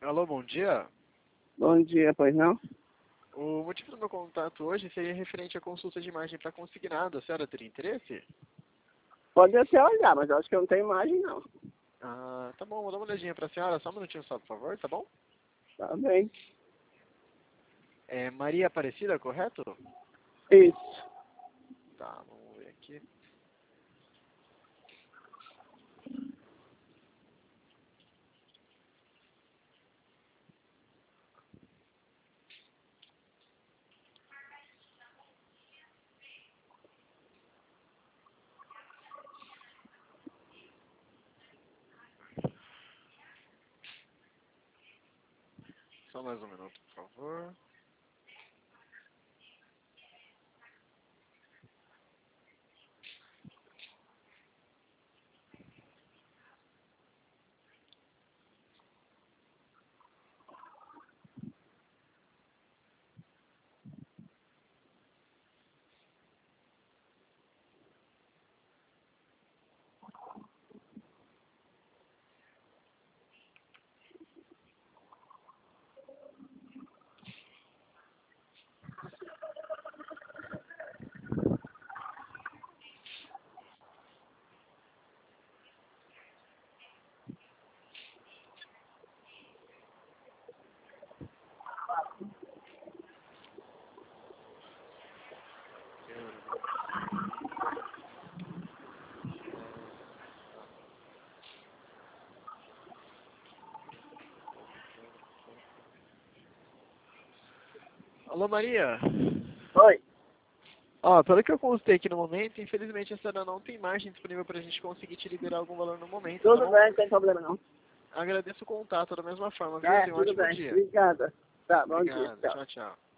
Alô, bom dia. Bom dia, pois não? O motivo do meu contato hoje seria referente à consulta de imagem para consignado. A senhora teria interesse? Pode até olhar, mas eu acho que eu não tenho imagem, não. Ah, tá bom, vou dar uma olhadinha para a senhora. Só um minutinho só, por favor, tá bom? Tá bem. É Maria Aparecida, correto? Isso. Tá, vamos ver aqui. Só mais um minuto, por favor. Alô, Maria. Oi. Ó, pelo que eu consultei aqui no momento, infelizmente a senhora não tem margem disponível para a gente conseguir te liberar algum valor no momento, tá Tudo bom? bem, não tem problema não. Agradeço o contato da mesma forma, viu? É, Tenha um tudo ótimo bem. dia. Obrigada. Tá, bom dia. Obrigado. Tchau. Tchau, tchau.